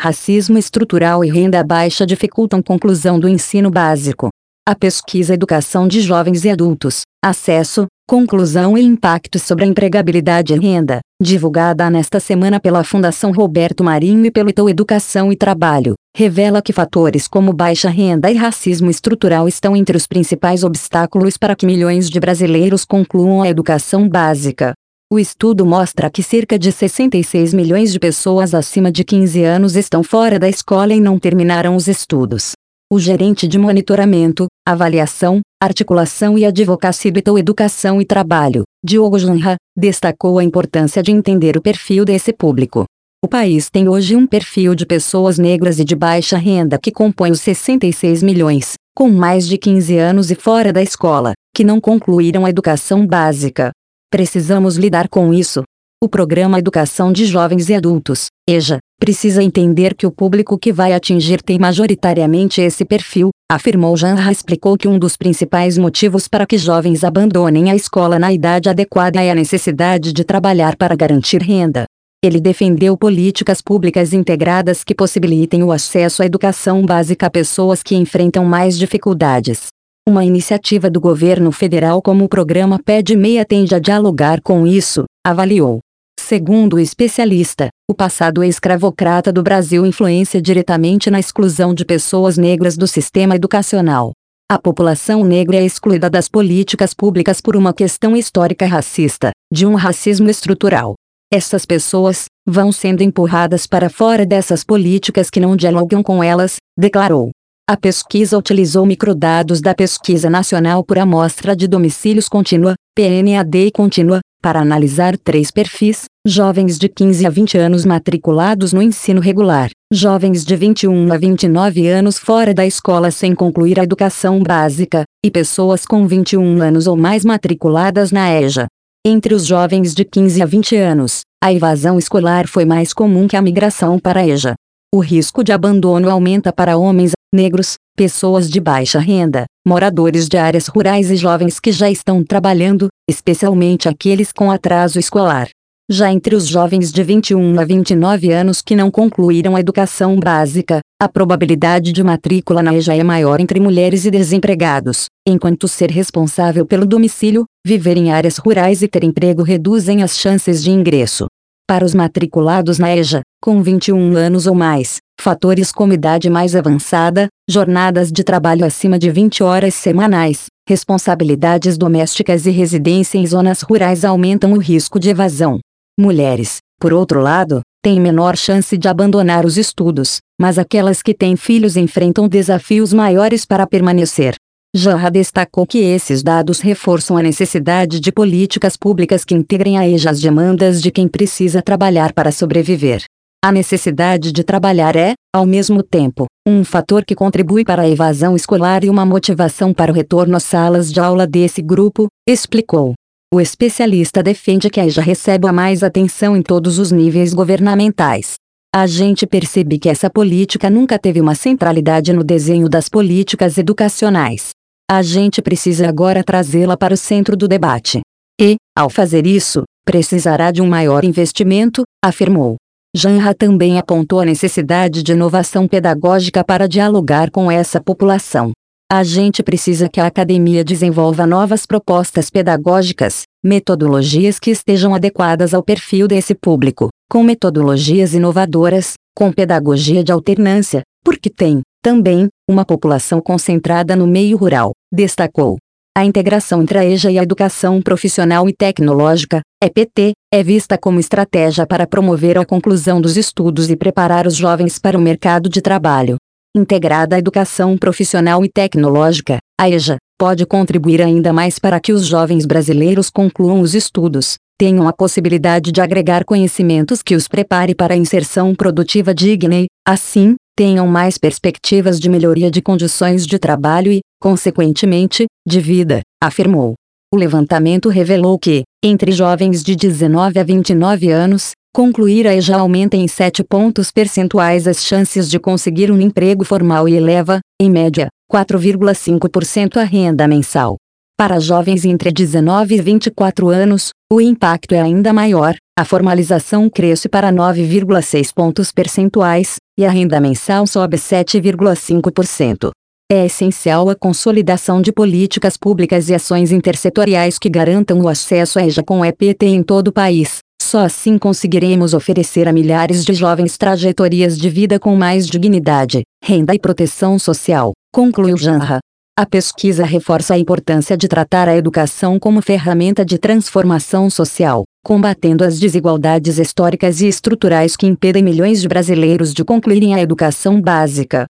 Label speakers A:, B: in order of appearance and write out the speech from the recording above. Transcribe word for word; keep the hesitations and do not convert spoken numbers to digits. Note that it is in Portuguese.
A: racismo estrutural e renda baixa dificultam conclusão do ensino básico. A pesquisa Educação de Jovens e Adultos, Acesso, Conclusão e Impactos sobre a Empregabilidade e Renda, divulgada nesta semana pela Fundação Roberto Marinho e pelo Itaú Educação e Trabalho, revela que fatores como baixa renda e racismo estrutural estão entre os principais obstáculos para que milhões de brasileiros concluam a educação básica. O estudo mostra que cerca de sessenta e seis milhões de pessoas acima de quinze anos estão fora da escola e não terminaram os estudos. O gerente de monitoramento, avaliação, articulação e advocacia do Itaú Educação e Trabalho, Diogo Janra, destacou a importância de entender o perfil desse público. O país tem hoje um perfil de pessoas negras e de baixa renda que compõe os sessenta e seis milhões, com mais de quinze anos e fora da escola, que não concluíram a educação básica. Precisamos lidar com isso. O Programa Educação de Jovens e Adultos, EJA, precisa entender que o público que vai atingir tem majoritariamente esse perfil, afirmou Janra. Explicou que um dos principais motivos para que jovens abandonem a escola na idade adequada é a necessidade de trabalhar para garantir renda. Ele defendeu políticas públicas integradas que possibilitem o acesso à educação básica a pessoas que enfrentam mais dificuldades. Uma iniciativa do governo federal como o programa P E D MEI tende a dialogar com isso, avaliou. Segundo o especialista, o passado escravocrata do Brasil influencia diretamente na exclusão de pessoas negras do sistema educacional. A população negra é excluída das políticas públicas por uma questão histórica racista, de um racismo estrutural. Essas pessoas vão sendo empurradas para fora dessas políticas que não dialogam com elas, declarou. A pesquisa utilizou microdados da Pesquisa Nacional por Amostra de Domicílios Contínua, P N A D Contínua, para analisar três perfis: jovens de quinze a vinte anos matriculados no ensino regular, jovens de vinte e um a vinte e nove anos fora da escola sem concluir a educação básica, e pessoas com vinte e um anos ou mais matriculadas na EJA. Entre os jovens de quinze a vinte anos, a evasão escolar foi mais comum que a migração para a EJA. O risco de abandono aumenta para homens, negros, pessoas de baixa renda, moradores de áreas rurais e jovens que já estão trabalhando, especialmente aqueles com atraso escolar. Já entre os jovens de vinte e um a vinte e nove anos que não concluíram a educação básica, a probabilidade de matrícula na EJA é maior entre mulheres e desempregados, enquanto ser responsável pelo domicílio, viver em áreas rurais e ter emprego reduzem as chances de ingresso. Para os matriculados na EJA, com vinte e um anos ou mais, fatores como idade mais avançada, jornadas de trabalho acima de vinte horas semanais, responsabilidades domésticas e residência em zonas rurais aumentam o risco de evasão. Mulheres, por outro lado, têm menor chance de abandonar os estudos, mas aquelas que têm filhos enfrentam desafios maiores para permanecer. Janra destacou que esses dados reforçam a necessidade de políticas públicas que integrem a EJA às demandas de quem precisa trabalhar para sobreviver. A necessidade de trabalhar é, ao mesmo tempo, um fator que contribui para a evasão escolar e uma motivação para o retorno às salas de aula desse grupo, explicou. O especialista defende que a EJA receba mais atenção em todos os níveis governamentais. A gente percebe que essa política nunca teve uma centralidade no desenho das políticas educacionais. A gente precisa agora trazê-la para o centro do debate. E, ao fazer isso, precisará de um maior investimento, afirmou. Janra também apontou a necessidade de inovação pedagógica para dialogar com essa população. A gente precisa que a academia desenvolva novas propostas pedagógicas, metodologias que estejam adequadas ao perfil desse público, com metodologias inovadoras, com pedagogia de alternância, porque tem, também, uma população concentrada no meio rural, destacou. A integração entre a EJA e a educação profissional e tecnológica, E P T, é vista como estratégia para promover a conclusão dos estudos e preparar os jovens para o mercado de trabalho. Integrada à educação profissional e tecnológica, a EJA pode contribuir ainda mais para que os jovens brasileiros concluam os estudos, tenham a possibilidade de agregar conhecimentos que os prepare para a inserção produtiva digna e, assim, tenham mais perspectivas de melhoria de condições de trabalho e, consequentemente, de vida, afirmou. O levantamento revelou que, entre jovens de dezenove a vinte e nove anos, concluir a EJA aumenta em sete pontos percentuais as chances de conseguir um emprego formal e eleva, em média, quatro vírgula cinco por cento a renda mensal. Para jovens entre dezenove e vinte e quatro anos, o impacto é ainda maior, a formalização cresce para nove vírgula seis pontos percentuais, e a renda mensal sobe sete vírgula cinco por cento. É essencial a consolidação de políticas públicas e ações intersetoriais que garantam o acesso à E J A com E P T em todo o país. Só assim conseguiremos oferecer a milhares de jovens trajetórias de vida com mais dignidade, renda e proteção social, concluiu Janra. A pesquisa reforça a importância de tratar a educação como ferramenta de transformação social, combatendo as desigualdades históricas e estruturais que impedem milhões de brasileiros de concluírem a educação básica.